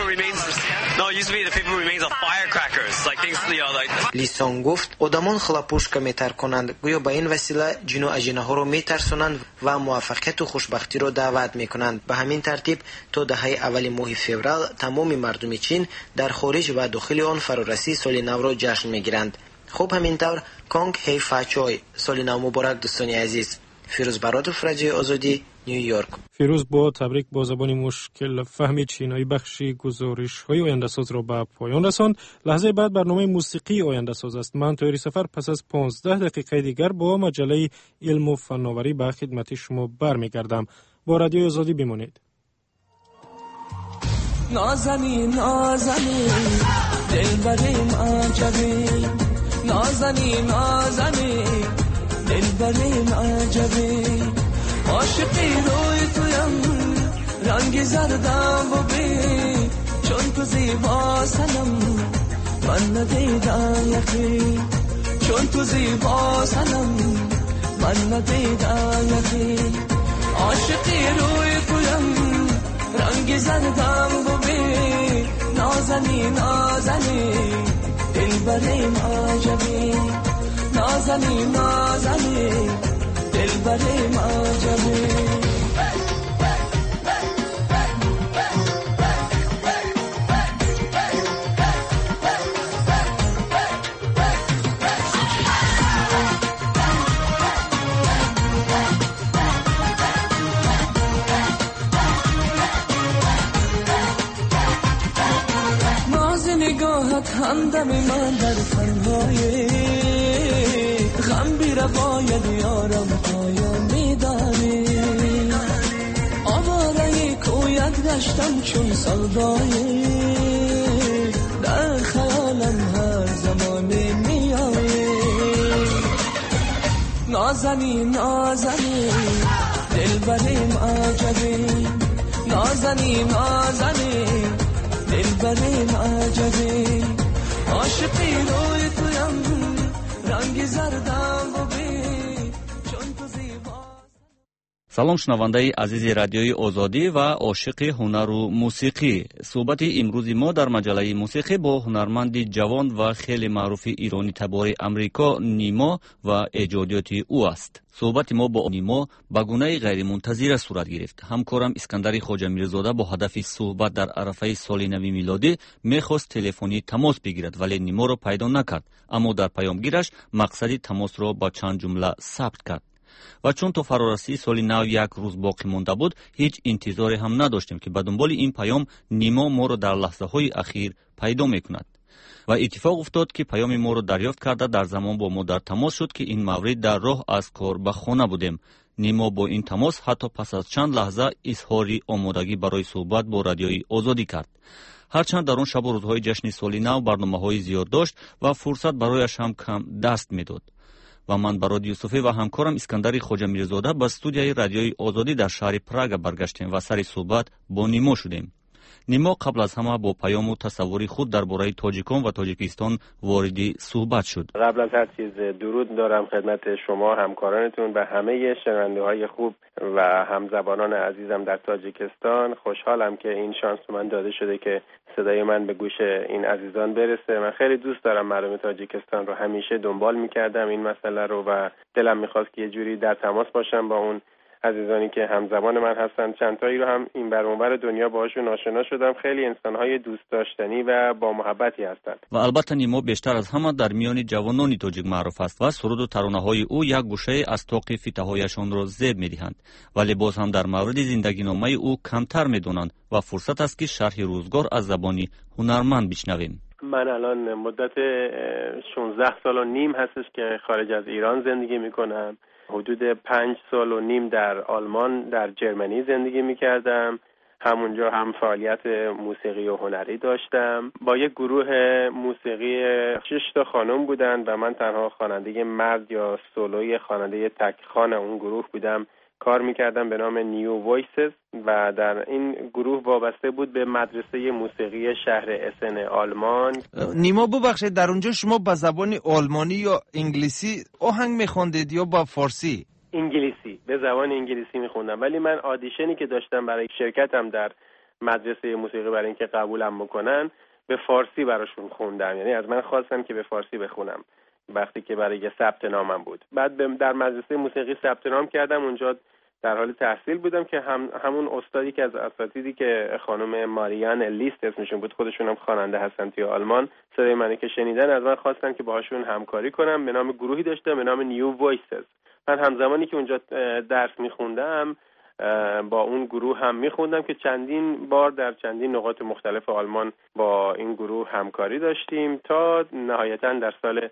لی سونگ گفت آدمان خلاپوشکا میتر کنند، گویا به این وسیله جن و اجنه ها رو میترسونند و موفقیت و خوشبختی رو دعوت میکنند. به همین ترتیب تا دهه اول ماه فوریه تمام مردم چین در خارج و داخل آن فرارسی سال نو را جشن میگیرند. خب همینطور کانگ هی فاچوی سال نو مبارک دوستان عزیز. فیروز برادر رادیو آزادی، نیویورک. فیروز با تبریک با زبان مشکل فهم چینایی بخشی گزارش‌های آینده‌ساز را به پایان رساند. لحظه بعد برنامه موسیقی آینده‌ساز است. من طاهری سفر پس از 15 دقیقه دیگر با مجله علم و فناوری به خدمت شما برمیگردم. با رادیو آزادی بمانید. نازنین نازنین دلبریم عجبی، نازنین نازنین دلبریم عجبی، عاشقی روی تویم رنگ زردم ببین، چون تو زیبا سنم من ندیدم یکی، چون تو زیبا سنم من ندیدم یکی، عاشقی روی تویم رنگ زردم ببین، نازنی نازنی دلبریم عجبی، نازنی نازنی دلبریم عجبی. همدم من در تنهایی غم بی روایت یارم پایان میداری، آواره کوی گشتم چون سودای در خیالم هر زمانی میای نازنین نازنین دلبریم عجبی نازنین نازنین دلبریم عجبی عاشقی روی تویم رنگی زردم ببین چون تو زیبا. салом шунавандаи азизи радиои озодӣ ва ошиқи ҳунару мусиқӣ. суҳбати имрӯзи мо дар маҷалаи мусиқӣ бо ҳунарманди ҷавон ва хеле маъруфи ирони табори амрико Нимо ва эҷодиёти ӯ аст. суҳбати мо бо Нимо ба гунаи ғайримунтазира сурат гирифт. ҳамкорам Искандари Хоҷамирзода бо ҳадафи суҳбат дар арафаи соли нави милодӣ мехост телефонӣ тамос бигирад, вале Ниморо пайдо накард. аммо дар паёмгираш мақсади тамосро ба чанд ҷумла сабт кард. ва чун то фарорасии соли нав як рӯз боқӣ монда буд, ҳеҷ интизоре ҳам надоштем ки ба дунболи ин паём Нимо моро дар лаҳзаҳои ахир пайдо мекунад. ва иттифоқ уфтод ки паёми моро дарёфт карда дар замон бо мо дар тамос шуд ки ин маврид дар роҳ аз кор ба хона будем. Нимо бо ин тамос ҳатто пас аз чанд лаҳза изҳори омодагӣ барои суҳбат бо радиои озодӣ кард. ҳарчанд дар он шабу рӯзҳои ҷашни соли нав барномаҳои зиёд дошт ва фурсат барояш ҳам кам даст медод. ва ман Бароди Юсуфӣ ва ҳамкорам Искандари Хоҷамирзода ба студияи радиои озодӣ дар шаҳри Прага баргаштем ва сари суҳбат бо Нимо шудем. Нимо қабл аз ҳама бо паёму тасаввури худ дар бораи тоҷикон ва Тоҷикистон вориди суҳбат шуд. قبل از هر چیز درود دارم خدمت شما همکارانتون و همه شنونده‌های خوب و همزبانان عزیزم در تاجیکستان. خوشحالم که این شانس من داده شده که صدای من به گوش این عزیزان برسه. من خیلی دوست دارم مردم تاجیکستان رو، همیشه دنبال می‌کردم این مسئله رو و دلم می‌خواست که یه جوری در تماس باشم با اون عزیزانی که همزبان من هستن. چند تایی رو هم این بر اونور دنیا باهاشون آشنا شدم. خیلی انسان‌های دوست داشتنی و با محبتی هستند. و البته نیمو بیشتر از همه در میان جوانان تاجیک معروف است و سرود و ترانه‌های او یک گوشه از طاق فتاح‌هایشان را زیب می‌دهند، ولی باز هم در مورد زندگینامه او کمتر می‌دانند و فرصت است که شرح روزگار از زبان هنرمند بشنویم. من الان مدت 16 سال و نیم هستش که خارج از ایران زندگی می‌کنم. حدود 5 سال و نیم در آلمان در جرمنی زندگی می‌کردم. همونجا هم فعالیت موسیقی و هنری داشتم. با یک گروه موسیقی 6 تا خانم بودن و من تنها خواننده مرد یا سولوی خواننده تک خوان اون گروه بودم. کار می‌کردم به نام نیو وایسز و در این گروه وابسته بود به مدرسه موسیقی شهر اسن آلمان. نیما ببخشید، در اونجا شما با زبان آلمانی یا انگلیسی آهنگ می‌خواندید یا با فارسی؟ انگلیسی، به زبان انگلیسی می‌خوندم، ولی من آدیشنی که داشتم برای شرکتم در مدرسه موسیقی برای اینکه قبولم بکنن به فارسی براشون خوندم. یعنی از من خواستن که به فارسی بخونم وقتی که برای ثبت نامم بود. بعد در مدرسه موسیقی ثبت نام کردم. اونجا در حال تحصیل بودم که همون استادی که از اساتیدی که خانم ماریان لیست اسمشون بود، خودشون هم خواننده هستن توی آلمان، صدای منو که شنیدن از من خواستن که باهاشون همکاری کنم. به نام گروهی داشتم به نام نیو وایسز. من همزمانی که اونجا درس میخوندم با اون گروه هم میخوندم که چندین بار در چندین نقاط مختلف آلمان با این گروه همکاری داشتیم تا نهایتاً در سال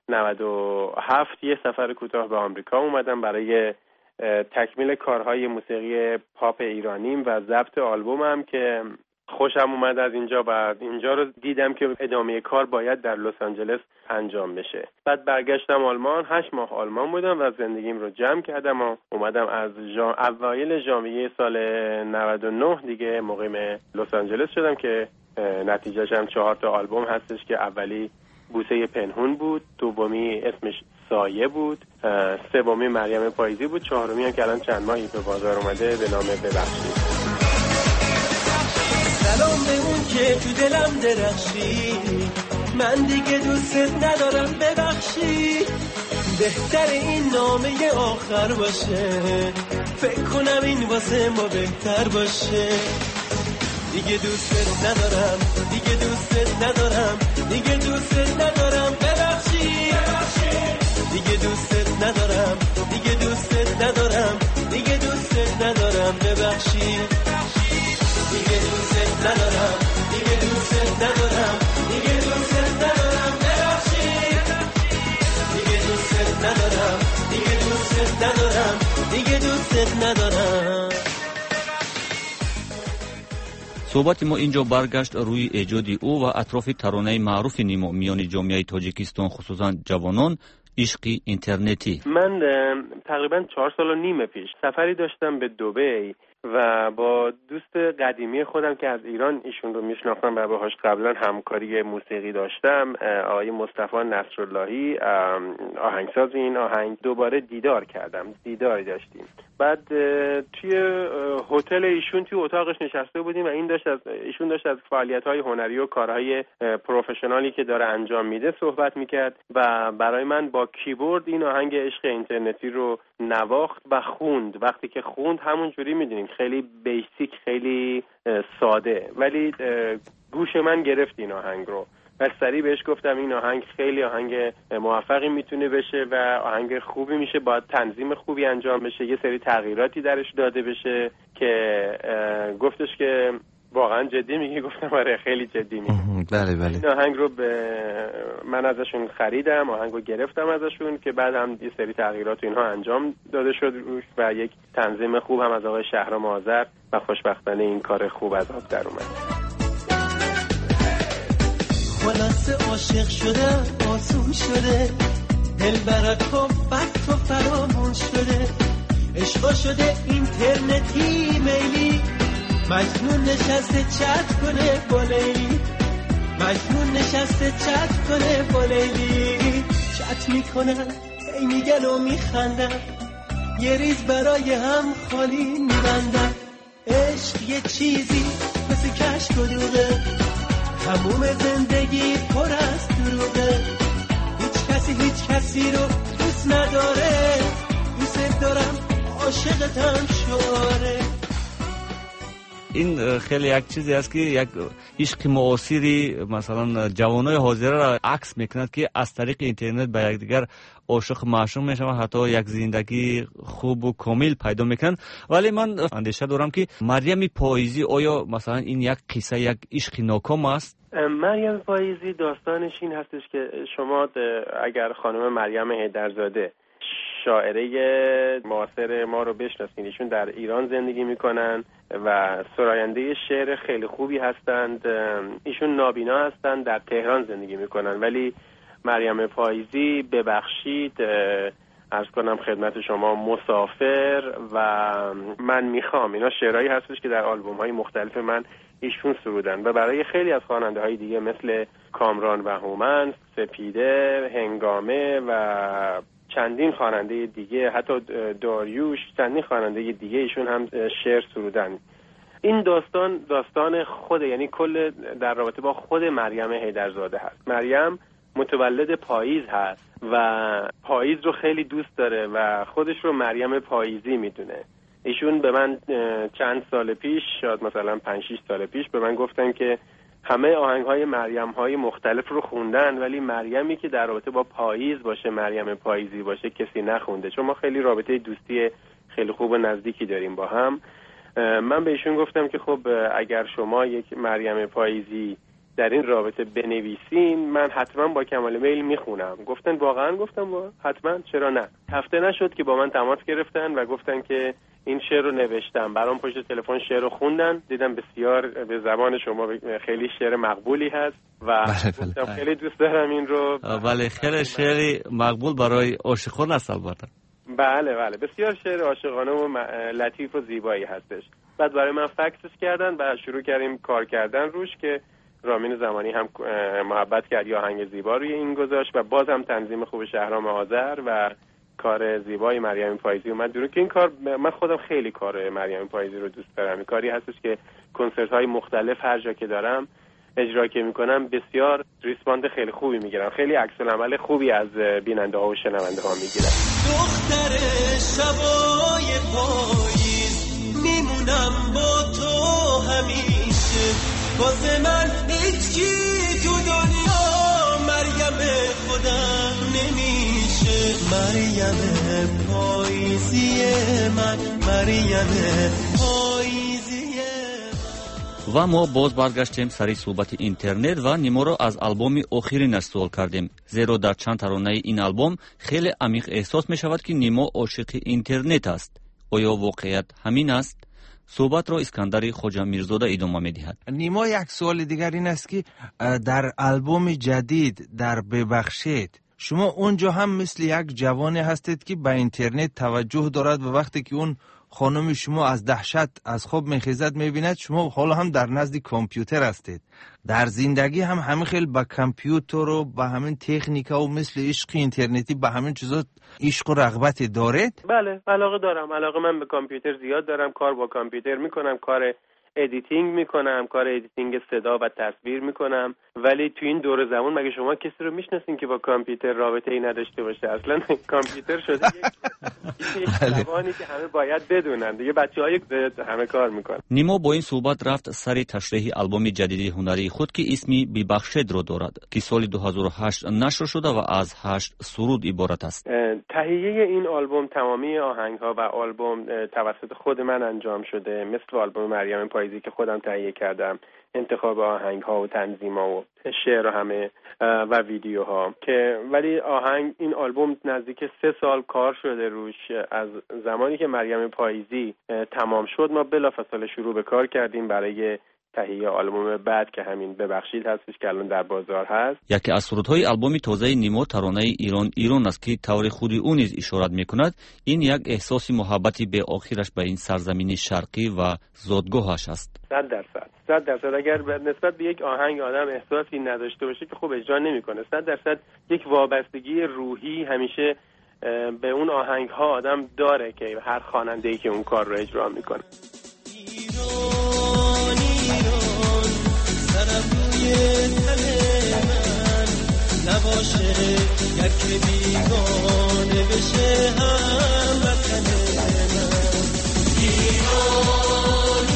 97 یه سفر کوتاه به آمریکا اومدم برای تکمیل کارهای موسیقی پاپ ایرانیم و ضبط آلبومم که خوشم اومد از اینجا. بعد اینجا رو دیدم که ادامه کار باید در لس آنجلس انجام بشه. بعد برگشتم آلمان. 8 ماه آلمان بودم و زندگیم رو جمع کردم و اومدم از اوایل ژانویه سال 99 دیگه مقیم لس آنجلس شدم که نتیجهش هم 4 تا آلبوم هستش که اولی بوسه پنهون بود، دومی اسمش سایه بود، سومی مریم پاییزی بود، چهارمی هم که الان چند ماهی به بازار اومده به نام ببخشید. سلام به اون که تو دلم درخشی، من دیگه دوست ندارم ببخشی، بهتر این نامه آخر باشه، فکر کنم این واسه ما بهتر باشه. دیگه دوست ندارم، دیگه دوست ندارم، دیگه دوست ندارم ببخشی، دیگه دوست ندارم، دیگه دوست ندارم، دیگه دوست ندارم ببخشی، دیگه دوست ندارم، دیگه دوست ندارم، دیگه دوست ندارم ببخشی، دیگه دوست ندارم، دیگه دوست ندارم، دیگه دوست ندارم. صحبت ما اینجا برگشت روی ایجاد او و اطراف ترانه معروف نیما میان جامعه تاجیکستان خصوصا جوانان، عشق اینترنتی. من تقریبا 4 سال و نیم پیش سفری داشتم به دبی و با دوست قدیمی خودم که از ایران ایشون رو میشناختم و باهاش قبلا همکاری موسیقی داشتم، آقای مصطفی نصراللهی، آهنگساز این آهنگ، دوباره دیداری داشتیم. بعد توی هتل ایشون توی اتاقش نشسته بودیم و ایشون داشت از فعالیت‌های هنری و کارهای پروفشنالی که داره انجام میده صحبت میکرد و برای من با کیبورد این آهنگ عشق اینترنتی رو نواخت و خوند. وقتی که خوند همونجوری میدونیم خیلی بیسیک، خیلی ساده، ولی گوش من گرفت این آهنگ رو و سریع بهش گفتم این آهنگ خیلی آهنگ موفقی میتونه بشه و آهنگ خوبی میشه، باید تنظیم خوبی انجام بشه، یه سری تغییراتی درش داده بشه که گفتش که واقعا جدی میگی؟ گفتم آره خیلی جدی میگی. بله. این آهنگ رو من ازشون خریدم، آهنگ رو گرفتم ازشون که بعد هم یه سری تغییرات و اینها انجام داده شد روش و یک تنظیم خوب هم از آقای شهرام آذر و خوشبختانه این کار خوب از آب در اومد. خلاصه عاشق شده آسون شده، دل برکم بس و فرامون شده، عشقا شده اینترنتی میلی، مجنون نشسته چت کنه با لیلی، مجنون نشسته چت کنه با لیلی، چت میکنن ای میگن و میخندن، یه ریز برای هم خالی میبندن، عشق یه چیزی مثل کشک و دوغه، تموم زندگی پر از دروغه، هیچ کسی رو دوست نداره، دوست دارم عاشقتم شعاره. این خیلی یک چیزی است که یک عشق معاصری مثلا جوانای حاضر را عکس میکند که از طریق اینترنت به یکدیگر عاشق معشوق میشن، حتی یک زندگی خوب و کامل پیدا میکنن. ولی من اندیشه دارم که مریم پاییزی آیا مثلا این یک قصه یک عشق ناکام است؟ مریم پاییزی داستانش این هستش که شما اگر خانم مریم حیدرزاده شاعره معاصر ما رو بشناسین، ایشون در ایران زندگی میکنن و سراینده شعر خیلی خوبی هستند. ایشون نابینا هستند، در تهران زندگی میکنن، ولی مریم پاییزی ببخشید عرض کنم خدمت شما مسافر و من میخوام، اینا شعرهایی هستش که در آلبوم های مختلف من ایشون سرودن و برای خیلی از خواننده های دیگه مثل کامران و هومن، سپیده، هنگامه و چندین خواننده دیگه، حتی داریوش، چندین خواننده دیگه ایشون هم شعر سرودن. این داستان خود، یعنی کل در رابطه با خود مریم حیدرزاده هست. مریم متولد پاییز هست و پاییز رو خیلی دوست داره و خودش رو مریم پاییزی میدونه. ایشون به من چند سال پیش، شاید مثلا 5-6 سال پیش به من گفتن که همه آهنگ‌های مریم-های مختلف رو خوندن ولی مریمی که در رابطه با پاییز باشه، مریم پاییزی باشه، کسی نخونده، چون ما خیلی رابطه دوستی خیلی خوب و نزدیکی داریم با هم. من به ایشون گفتم که خب اگر شما یک مریم پاییزی در این رابطه بنویسین من حتما با کمال میل میخونم. گفتن واقعا؟ گفتم حتما، چرا نه. هفته نشد که با من تماس گرفتن و گفتن که این شعر رو نوشتم، برام پشت تلفن شعر رو خوندن، دیدم بسیار به زبان شما خیلی شعر مقبولی هست و گفتم خیلی دوست دارم این رو. بله خیلی شعری مقبول برای عاشقان است البته. بله بسیار شعر عاشقانه و لطیف و زیبایی هستش. بعد برای من فکسش کردن و شروع کردیم کار کردن روش که رامین زمانی هم محبت کرد، یا آهنگ زیبا روی این گذاشت و باز هم تنظیم خوب شهرام آذر و کار زیبای مریم پاییزی اومد درو که این کار من خودم خیلی کار مریم پاییزی رو دوست دارم. این کاری هستش که کنسرت های مختلف هر جا که دارم اجرا که میکنم بسیار ریسپاند خیلی خوبی میگیرم، خیلی عکس العمل خوبی از بیننده ها و شنونده ها میگیرم. دختر شبای پاییز میمونم با تو همیشه، واسه من هیچی تو دنیا مریم خودم نمیشه، مریم پاییزی من، مریم پاییزی من. و ما باز برگشتیم سری صحبت اینترنت و نیما را از آلبوم آخرینش سوال کردیم، زیرا در چند ترانه این آلبوم خیلی عمیق احساس می شود که نیما عاشق اینترنت است. آیا واقعیت همین است؟ صحبت را اسکندر خواجه میرزاده ادامه می‌دهد. نیما، یک سوال دیگر این است که در آلبوم جدید در ببخشید شما اونجا هم مثل یک جوانی هستید که به اینترنت توجه دارد و وقتی که اون خانم شما از دهشت از خواب میخیزد میبیند شما حالا هم در نزد کامپیوتر هستید. در زندگی هم همین خیلی با کامپیوتر و با همین تکنیکا و مثل عشق اینترنتی با همین چیزا عشق و رغبت دارید؟ بله، علاقه دارم. علاقه من به کامپیوتر زیاد دارم. کار با کامپیوتر میکنم، کار ادیتینگ میکنم، کار ادیتینگ صدا و تصویر میکنم. ولی تو این دور زمان مگه شما کسی رو میشناسین که با کامپیوتر رابطه ای نداشته باشه؟ اصلا کامپیوتر شده یک زبانی که همه باید بدونن دیگه. بچه‌های همه کار میکنن. نیما با این صحبت رفت سر تشریح آلبوم جدید هنری خود که اسمی ببخشید را دارد که سال 2008 نشر شده و از 8 سرود عبارت است. تهیه این آلبوم، تمامی آهنگ‌ها و آلبوم توسط خود من انجام شده، مثل آلبوم مریم پاییزی که خودم تهیه کردم. انتخاب آهنگ‌ها و تنظیم‌ها و شعر و همه و ویدیوها که ولی این آلبوم نزدیک 3 سال کار شده روش. از زمانی که مریم پاییزی تمام شد ما بلافاصله شروع به کار کردیم برای تهیه آلبوم بعد که همین ببخشید هستش که الان در بازار هست. یکی از سرودهای آلبوم تازه نیما ترانه ایران است که طور خودی او نیز اشارت میکند. این یک احساس محبتی به آخرش به این سرزمین شرقی و زادگاهش است. 100% اگر نسبت به یک آهنگ آدم احساسی نداشته باشه که خوب اجرا نمیکنه. 100% یک وابستگی روحی همیشه به اون آهنگ ها آدم داره که هر خواننده‌ای که اون کار رو اجرا میکنه. نباشه گر که بیگانه بشه هم وطن من. ایران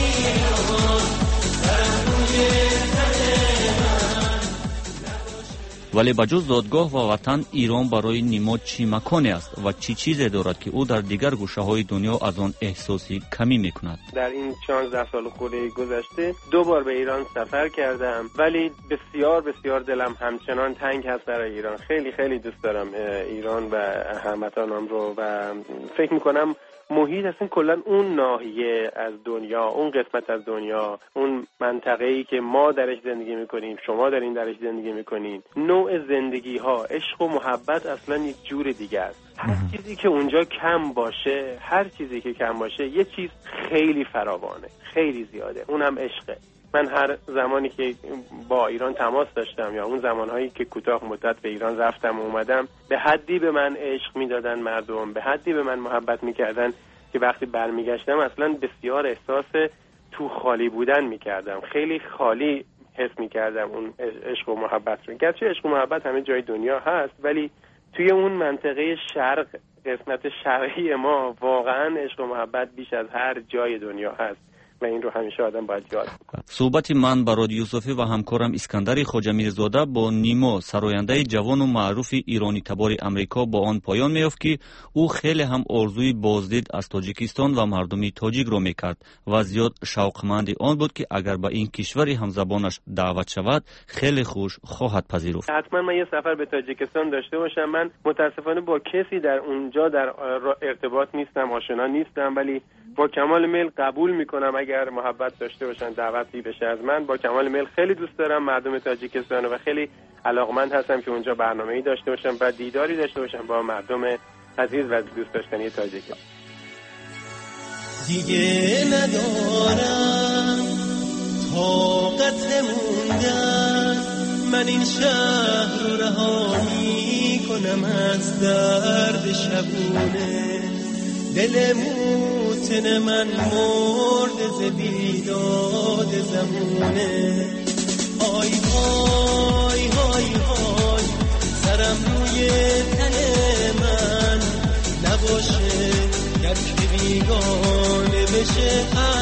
درم روی تن من. ولی بجز زادگاه و وطن ایران برای نیما چی مکانی است و چی چیزی دارد که او در دیگر گوشه های دنیا از آن احساسی کمی میکند؟ در این 16 سال خورده گذشته 2 بار به ایران سفر کردم ولی بسیار بسیار دلم همچنان تنگ هست برای ایران. خیلی خیلی دوست دارم ایران و هموطنانم رو و فکر میکنم محیط اصلا کلا اون ناحیه از دنیا، اون قسمت از دنیا، اون منطقه‌ای که ما درش زندگی میکنیم، شما دارین درش زندگی میکنین، نوع زندگی ها، عشق و محبت اصلا یک جور دیگه است. هر چیزی که اونجا کم باشه، یه چیز خیلی فراوانه، خیلی زیاده، اونم عشقه. من هر زمانی که با ایران تماس داشتم یا اون زمانهایی که کوتاه مدت به ایران رفتم و اومدم، به حدی به من عشق میدادن مردم، به حدی به من محبت میکردن که وقتی برمیگشتم اصلا بسیار احساس تو خالی بودن میکردم. خیلی خالی حس میکردم اون عشق و محبت رو. گرچه عشق و محبت همه جای دنیا هست ولی توی اون منطقه شرق، قسمت شرقی ما، واقعا عشق و محبت بیش از هر جای دنیا هست و این رو همیشه آدم باید یاد کنه. صحبت من با رادیو یوسفی و همکارم اسکندر خواجه میرزاده با نیما، سراینده جوان و معروف ایرانی تبار امریکا، با آن پایان میافت که او خیلی هم آرزوی بازدید از تاجیکستان و مردمی تاجیک را میکرد و زیاد شوقمند آن بود که اگر به این کشور همزبانش دعوت شود خیلی خوش خواهد پذیرفت. حتما من یه سفر به تاجیکستان داشته باشم. من متاسفانه با کسی در اونجا در ارتباط نیستم، آشنا نیستم، ولی با کمال میل قبول میکنم اگر محبت داشته باشن، دعوتی بشه از من. با کمال میل خیلی دوست دارم مردم تاجیکستان و خیلی علاقمند هستم که اونجا برنامه‌ای داشته باشم و دیداری داشته باشم با مردم عزیز و دوست داشتنی تاجیکستان. دیگه ندارم طاقت موندن، من این شهر رو رها میکنم از درد شبونه. دل موتن من مرد ز بیداد زمونه. آی های های های سرم روی تن من، نباشه گر که بیگانه بشه